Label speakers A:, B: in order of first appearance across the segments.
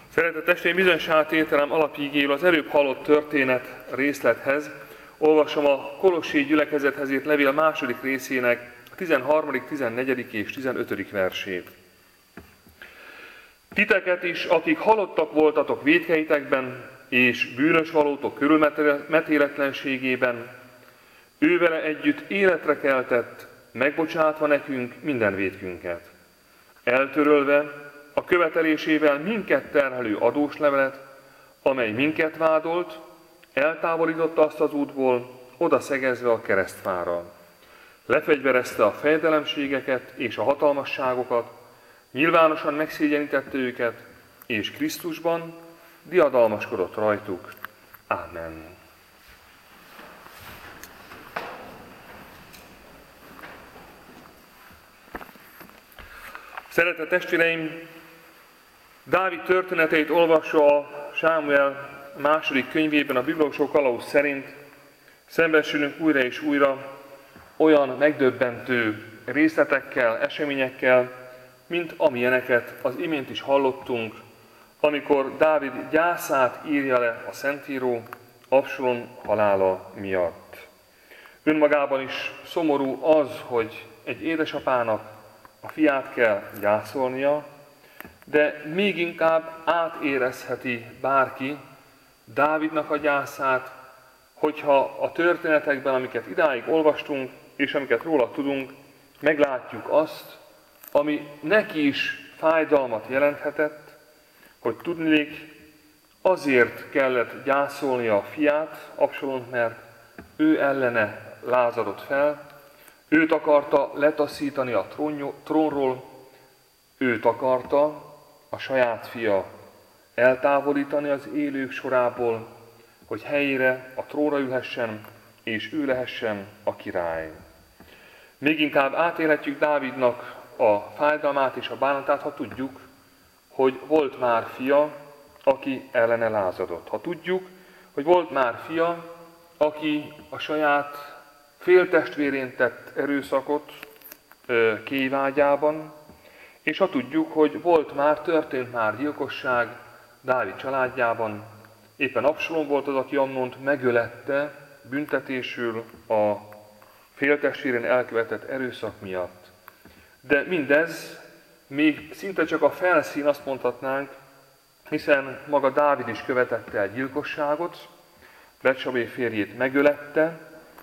A: Szeretett testvéreim, bizonyosá tételem alapigéül az előbb hallott történet részlethez olvasom a kolossi gyülekezethez írt levél második részének 13., 14. és 15. versét. Titeket is, akik halottak voltatok vétkeitekben és bűnös valótok körülmetéletlenségében, ővele együtt életre keltett, megbocsátva nekünk minden vétkünket, eltörölve a követelésével minket terhelő adóslevelet, amely minket vádolt, eltávolította azt az útból, oda szegezve a keresztfára. Lefegyverezte a fejedelemségeket és a hatalmasságokat, nyilvánosan megszégyenítette őket, és Krisztusban diadalmaskodott rajtuk. Ámen. Szeretett testvéreim, Dávid történeteit olvassa a Sámuel második könyvében, a bibliolvasó kalauz szerint szembesülünk újra és újra olyan megdöbbentő részletekkel, eseményekkel, mint amilyeneket az imént is hallottunk, amikor Dávid gyászát írja le a Szentíró Absalom halála miatt. Önmagában is szomorú az, hogy egy édesapának a fiát kell gyászolnia, de még inkább átérezheti bárki Dávidnak a gyászát, hogyha a történetekben, amiket idáig olvastunk, és amiket róla tudunk, meglátjuk azt, ami neki is fájdalmat jelenthetett, hogy tudniillik, azért kellett gyászolnia a fiát, Absalont, mert ő ellene lázadott fel, őt akarta letaszítani a trónról, őt akarta a saját fia eltávolítani az élők sorából, hogy helyére a trónra ülhessen, és ő lehessen a király. Még inkább átélhetjük Dávidnak a fájdalmát és a bánatát, ha tudjuk, hogy volt már fia, aki ellene lázadott. Ha tudjuk, hogy volt már fia, aki a saját féltestvérén tett erőszakot kévágyában, és ha tudjuk, hogy történt már gyilkosság Dávid családjában, éppen Absalom volt az, aki Amnont megölette büntetésül a féltestvérén elkövetett erőszak miatt. De mindez még szinte csak a felszín, azt mondhatnánk, hiszen maga Dávid is követette el gyilkosságot, Betsabé férjét megölette,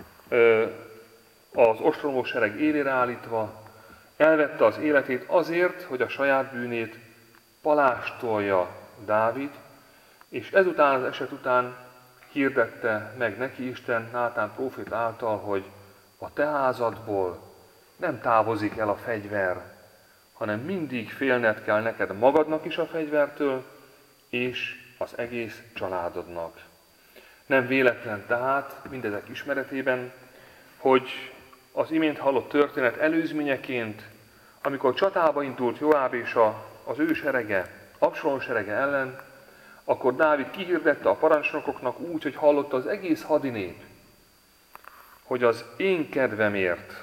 A: az ostromló sereg élére állítva, elvette az életét azért, hogy a saját bűnét palástolja Dávid, és ezután az eset után hirdette meg neki Isten Nátán próféta által, hogy a te házadból nem távozik el a fegyver, hanem mindig félned kell neked magadnak is a fegyvertől, és az egész családodnak. Nem véletlen tehát mindezek ismeretében, hogy az imént hallott történet előzményeként, amikor csatába indult Joáb és az ő serege, Absalom serege ellen, akkor Dávid kihirdette a parancsnokoknak úgy, hogy hallotta az egész hadinép, hogy az én kedvemért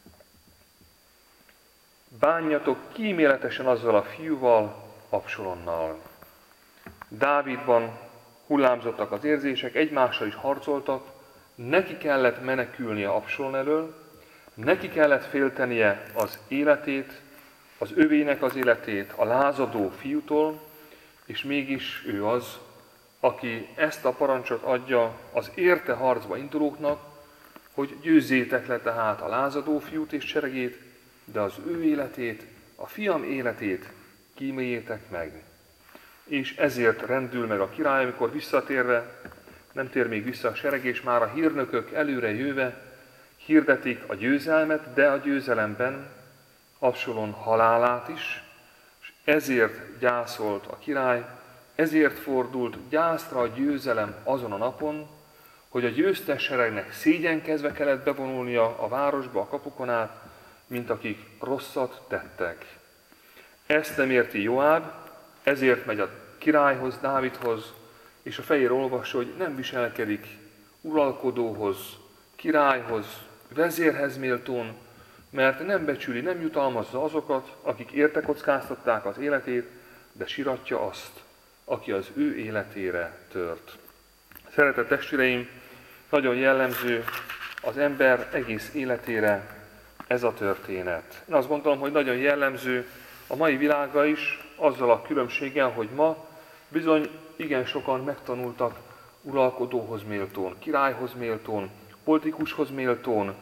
A: bánjatok kíméletesen azzal a fiúval, Absalomnal. Dávidban hullámzottak az érzések, egymással is harcoltak, neki kellett menekülnie Absalom elől, neki kellett féltenie az életét, az övének az életét a lázadó fiútól, és mégis ő az, aki ezt a parancsot adja az érte harcba indulóknak, hogy győzzétek le tehát a lázadó fiút és seregét, de az ő életét, a fiam életét kíméljétek meg. És ezért rendül meg a király, amikor visszatérve, nem tér még vissza a sereg, és már a hírnökök előre jöve hirdetik a győzelmet, de a győzelemben Absalom halálát is, és ezért gyászolt a király, ezért fordult gyászra a győzelem azon a napon, hogy a győztes seregnek szégyenkezve kellett bevonulnia a városba, a kapukon át, mint akik rosszat tettek. Ezt nem érti Joáb, ezért megy a királyhoz, Dávidhoz, és a fejére olvassa, hogy nem viselkedik uralkodóhoz, királyhoz, vezérhez méltón, mert nem becsüli, nem jutalmazza azokat, akik érte kockáztatták az életét, de siratja azt, aki az ő életére tört. Szeretett testvéreim, nagyon jellemző az ember egész életére ez a történet. Én azt gondolom, hogy nagyon jellemző a mai világra is, azzal a különbséggel, hogy ma bizony igen sokan megtanultak uralkodóhoz méltón, királyhoz méltón, politikushoz méltón,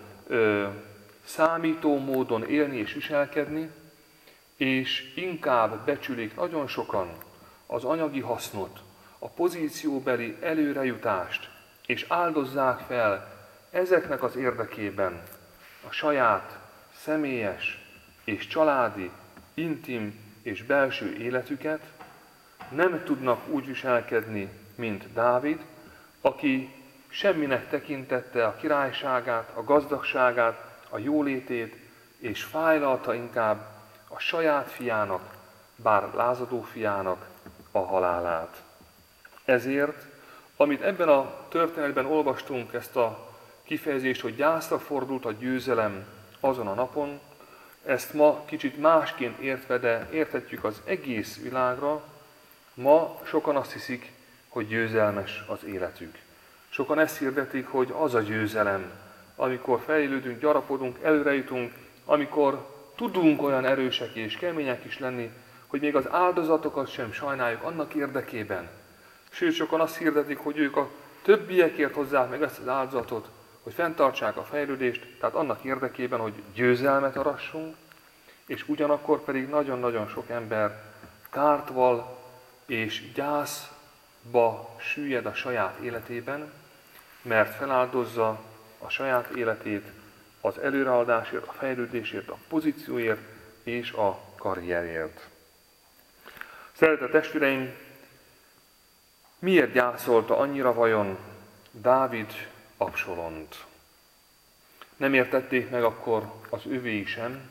A: számító módon élni és viselkedni, és inkább becsülik nagyon sokan az anyagi hasznot, a pozícióbeli előrejutást, és áldozzák fel ezeknek az érdekében a saját személyes és családi, intim és belső életüket, nem tudnak úgy viselkedni, mint Dávid, aki semminek tekintette a királyságát, a gazdagságát, a jólétét, és fájlalta inkább a saját fiának, bár lázadó fiának a halálát. Ezért, amit ebben a történetben olvastunk, ezt a kifejezést, hogy gyászra fordult a győzelem azon a napon, ezt ma kicsit másként értve, de érthetjük az egész világra. Ma sokan azt hiszik, hogy győzelmes az életük. Sokan ezt hirdetik, hogy az a győzelem, amikor fejlődünk, gyarapodunk, előre jutunk, amikor tudunk olyan erősek és kemények is lenni, hogy még az áldozatokat sem sajnáljuk annak érdekében. Sőt, sokan azt hirdetik, hogy ők a többiekért hozzák meg ezt az áldozatot, hogy fenntartsák a fejlődést, tehát annak érdekében, hogy győzelmet arassunk, és ugyanakkor pedig nagyon-nagyon sok ember kárt val és gyászba süllyed a saját életében, mert feláldozza a saját életét az előrehaladásért, a fejlődésért, a pozícióért és a karrierért. Szeretett testvéreim, miért gyászolta annyira vajon Dávid Absalont? Nem értették meg akkor az övéi sem.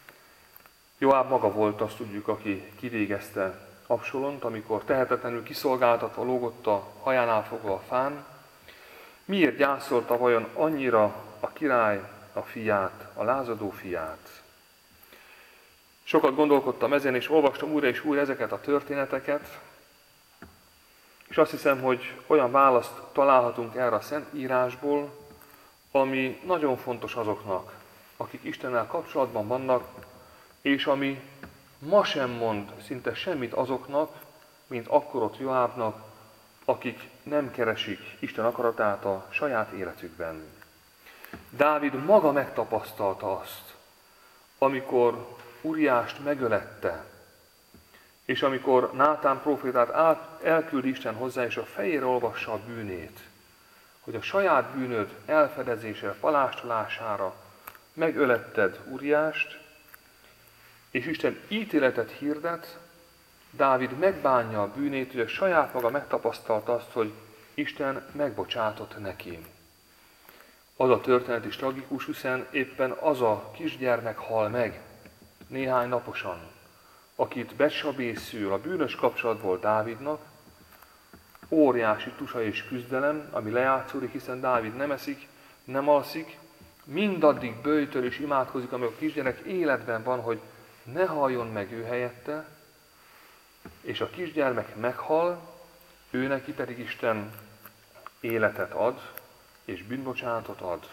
A: Joáb maga volt, azt tudjuk, aki kivégezte Absalont, amikor tehetetlenül kiszolgáltatva lógott a hajánál fogva a fán. Miért gyászolta vajon annyira a király a fiát, a lázadó fiát? Sokat gondolkodtam ezen, és olvastam újra és újra ezeket a történeteket, és azt hiszem, hogy olyan választ találhatunk erre a Szentírásból, ami nagyon fontos azoknak, akik Istennel kapcsolatban vannak, és ami ma sem mond szinte semmit azoknak, mint akkor ott Joábnak, akik nem keresik Isten akaratát a saját életükben. Dávid maga megtapasztalta azt, amikor Uriást megölette, és amikor Nátán prófétát elküldi Isten hozzá, és a fejére olvassa a bűnét, hogy a saját bűnöd elfedezésére, palástolására megöletted Uriást, és Isten ítéletet hirdet, Dávid megbánja a bűnét, hogy a saját maga megtapasztalta azt, hogy Isten megbocsátott neki. Az a történet is tragikus, hiszen éppen az a kisgyermek hal meg néhány naposan, akit Betsabé szül, a bűnös kapcsolatból Dávidnak. Óriási tusa és küzdelem, ami lejátszódik, hiszen Dávid nem eszik, nem alszik, mindaddig böjtöl és imádkozik, amíg a kisgyerek életben van, hogy ne haljon meg ő helyette, és a kisgyermek meghal, ő neki pedig Isten életet ad, és bűnbocsánatot ad.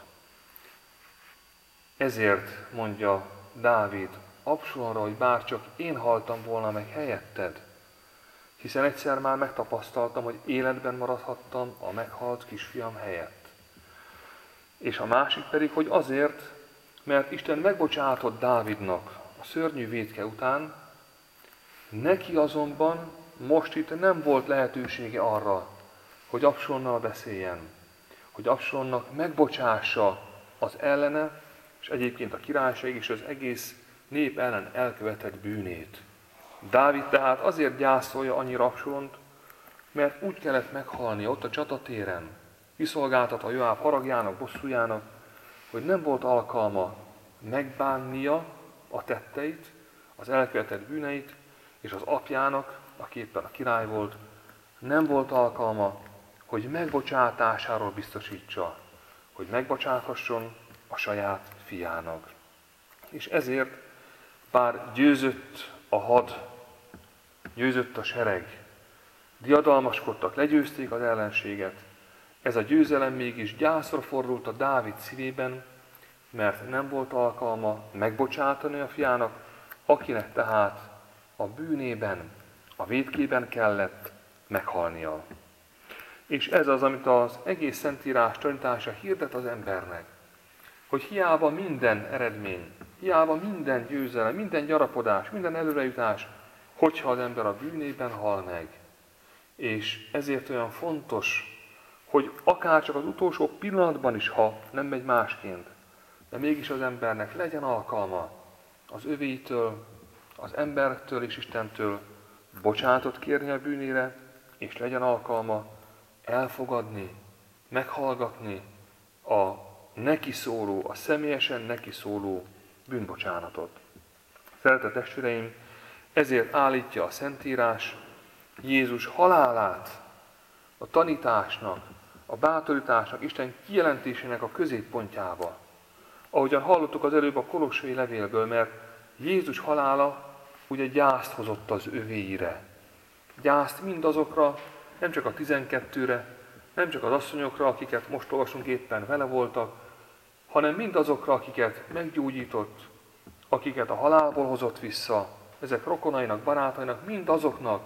A: Ezért mondja Dávid Absalonra, hogy bárcsak én haltam volna meg helyetted, hiszen egyszer már megtapasztaltam, hogy életben maradhattam a meghalt kisfiam helyett. És a másik pedig, hogy azért, mert Isten megbocsátott Dávidnak a szörnyű vétke után, neki azonban most itt nem volt lehetősége arra, hogy Absalonnal beszéljen, hogy Absalonnak megbocsássa az ellene, és egyébként a királyság és az egész nép ellen elkövetett bűnét. Dávid tehát azért gyászolja annyira Absalont, mert úgy kellett meghalni ott a csatatéren, kiszolgáltatva Joáb haragjának, bosszújának, hogy nem volt alkalma megbánnia a tetteit, az elkövetett bűneit, és az apjának, aki éppen a király volt, nem volt alkalma, hogy megbocsátásáról biztosítsa, hogy megbocsáthasson a saját fiának. És ezért, bár győzött a had, győzött a sereg, diadalmaskodtak, legyőzték az ellenséget. Ez a győzelem mégis gyászra fordult a Dávid szívében, mert nem volt alkalma megbocsátani a fiának, akinek tehát a bűnében, a vétkében kellett meghalnia. És ez az, amit az egész Szentírás tanítása hirdet az embernek, hogy hiába minden eredmény, hiába minden győzelem, minden gyarapodás, minden előrejutás, hogyha az ember a bűnében hal meg. És ezért olyan fontos, hogy akár csak az utolsó pillanatban is, ha nem megy másként, de mégis az embernek legyen alkalma az övéitől, az embertől és Istentől bocsánatot kérni a bűnére, és legyen alkalma elfogadni, meghallgatni a neki szóló, a személyesen neki szóló bűnbocsánatot. Szeretett testvéreim, ezért állítja a Szentírás Jézus halálát a tanításnak, a bátorításnak, Isten kijelentésének a középpontjába. Ahogyan hallottuk az előbb a Kolossai levélből, mert Jézus halála ugye gyászt hozott az övéire. Gyászt mindazokra, nem csak a 12-re, nem csak az asszonyokra, akiket most olvasunk éppen vele voltak, hanem mindazokra, akiket meggyógyított, akiket a halálból hozott vissza, ezek rokonainak, barátainak, mindazoknak,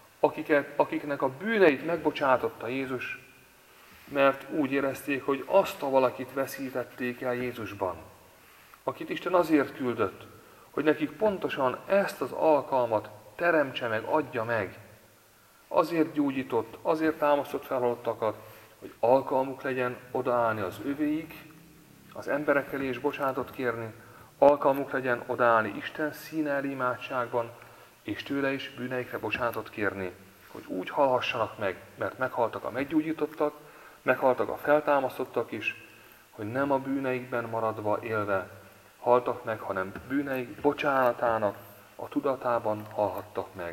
A: akiknek a bűneit megbocsátotta Jézus, mert úgy érezték, hogy azt a valakit veszítették el Jézusban, akit Isten azért küldött, hogy nekik pontosan ezt az alkalmat teremtse meg, adja meg. Azért gyógyított, azért támasztott felhalottakat, hogy alkalmuk legyen odaállni az övéig, az emberek elé és bocsánatot kérni, alkalmuk legyen odaállni Isten színe elé imádságban, és tőle is bűneikre bocsánatot kérni, hogy úgy halhassanak meg, mert meghaltak a meggyógyítottak, meghaltak a feltámasztottak is, hogy nem a bűneikben maradva élve haltak meg, hanem bűneik bocsánatának a tudatában halhattak meg.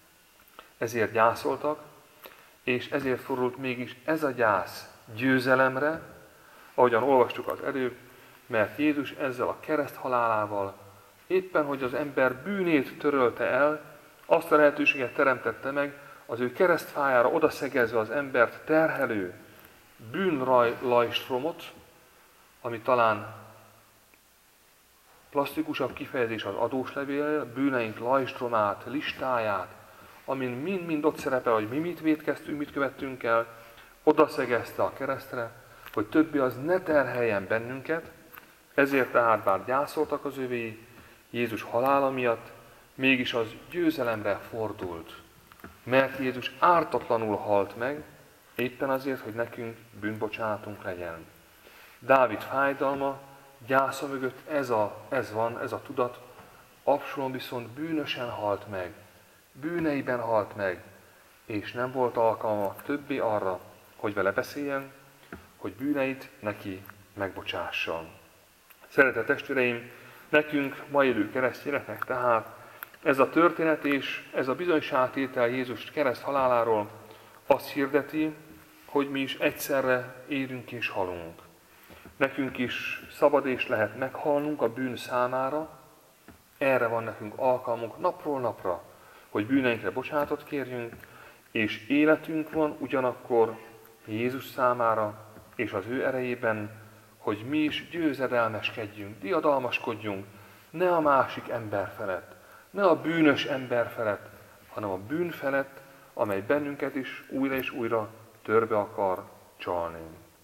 A: Ezért gyászoltak, és ezért fordult mégis ez a gyász győzelemre, ahogyan olvastuk az előbb, mert Jézus ezzel a kereszt halálával éppen, hogy az ember bűnét törölte el, azt a lehetőséget teremtette meg, az ő keresztfájára odaszegezve az embert terhelő bűnlajstromot, ami talán plastikusabb kifejezés az adóslevél, bűneink lajstromát, listáját, amin mind-mind ott szerepel, hogy mi mit vétkeztünk, mit követtünk el, odaszegezte a keresztre, hogy többé az ne terheljen bennünket, ezért tehát bár gyászoltak az övéi, Jézus halála miatt, mégis az győzelemre fordult. Mert Jézus ártatlanul halt meg, éppen azért, hogy nekünk bűnbocsánatunk legyen. Dávid fájdalma, gyásza mögött ez a tudat, Absalom viszont bűnösen halt meg, bűneiben halt meg, és nem volt alkalma többé arra, hogy vele beszéljen, hogy bűneit neki megbocsásson. Szeretett testvéreim, nekünk, ma élő keresztényeknek tehát ez a történet és ez a bizonyságtétel Jézus kereszt haláláról azt hirdeti, hogy mi is egyszerre élünk és halunk. Nekünk is szabad és lehet meghalnunk a bűn számára, erre van nekünk alkalmunk napról napra, hogy bűneinkre bocsánatot kérjünk, és életünk van ugyanakkor Jézus számára és az ő erejében, hogy mi is győzedelmeskedjünk, diadalmaskodjunk, ne a másik ember felett, ne a bűnös ember felett, hanem a bűn felett, amely bennünket is újra és újra törbe akar csalni.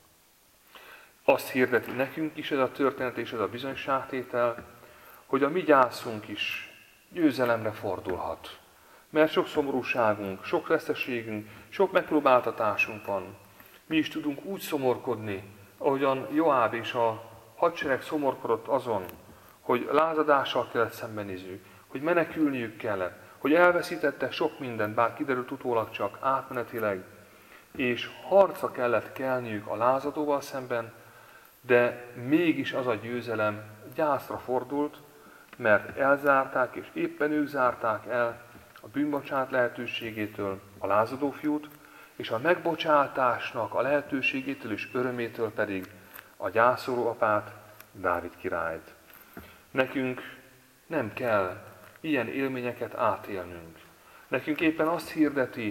A: Azt hirdeti nekünk is ez a történet és ez a bizonyságtétel, hogy a mi gyászunk is győzelemre fordulhat. Mert sok szomorúságunk, sok veszteségünk, sok megpróbáltatásunk van. Mi is tudunk úgy szomorkodni, ahogyan Joáb és a hadsereg szomorkodott azon, hogy lázadással kellett szembenézniük, hogy menekülniük kellett, hogy elveszítette sok mindent, bár kiderült utólag csak átmenetileg, és harcra kellett kelniük a lázadóval szemben, de mégis az a győzelem gyászra fordult, mert elzárták, és éppen ők zárták el a bűnbocsánat lehetőségétől a lázadó fiút, és a megbocsátásnak a lehetőségétől és örömétől pedig a gyászoló apát, Dávid királyt. Nekünk nem kell ilyen élményeket átélnünk. Nekünk éppen azt hirdeti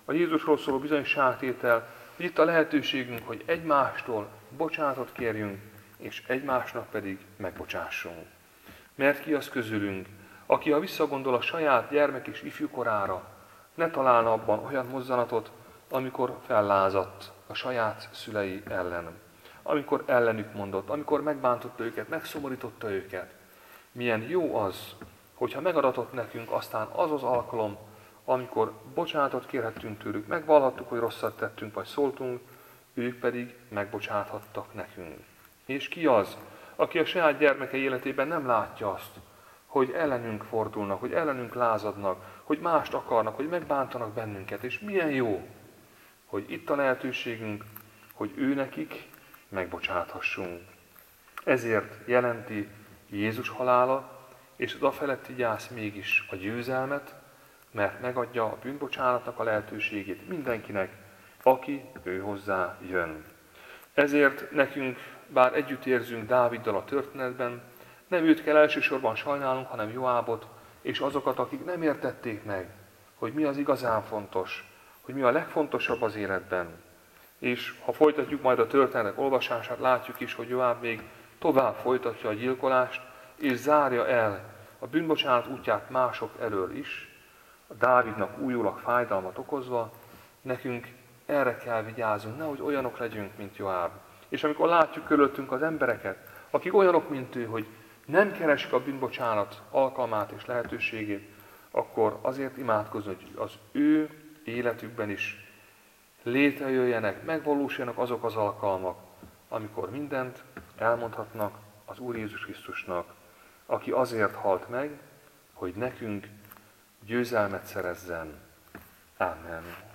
A: a Jézusról szóló bizonyságtétel, hogy itt a lehetőségünk, hogy egymástól bocsánatot kérjünk, és egymásnak pedig megbocsássunk. Mert ki az közülünk, aki ha visszagondol a saját gyermek és ifjúkorára, ne találna abban olyan mozzanatot, amikor fellázadt a saját szülei ellen, amikor ellenük mondott, amikor megbántotta őket, megszomorította őket. Milyen jó az, hogyha megadatott nekünk aztán az az alkalom, amikor bocsánatot kérhettünk tőlük, megvallhattuk, hogy rosszat tettünk, vagy szóltunk, ők pedig megbocsáthattak nekünk. És ki az, aki a saját gyermeke életében nem látja azt, hogy ellenünk fordulnak, hogy ellenünk lázadnak, hogy mást akarnak, hogy megbántanak bennünket, és milyen jó, hogy itt a lehetőségünk, hogy ő nekik megbocsáthassunk. Ezért jelenti Jézus halála és az afeletti gyász mégis a győzelmet, mert megadja a bűnbocsánatnak a lehetőségét mindenkinek, aki ő hozzá jön. Ezért nekünk, bár együtt érzünk Dáviddal a történetben, nem őt kell elsősorban sajnálnunk, hanem Joábot, és azokat, akik nem értették meg, hogy mi az igazán fontos, hogy mi a legfontosabb az életben. És ha folytatjuk majd a történetek olvasását, látjuk is, hogy Joáb még tovább folytatja a gyilkolást, és zárja el a bűnbocsánat útját mások elől is, a Dávidnak újólag fájdalmat okozva, nekünk erre kell vigyázzunk, nehogy olyanok legyünk, mint Joáb. És amikor látjuk körülöttünk az embereket, akik olyanok, mint ő, hogy nem keresik a bűnbocsánat alkalmát és lehetőségét, akkor azért imádkozni, hogy az ő életükben is létrejöjjenek, megvalósuljanak azok az alkalmak, amikor mindent elmondhatnak az Úr Jézus Krisztusnak, aki azért halt meg, hogy nekünk győzelmet szerezzen. Amen.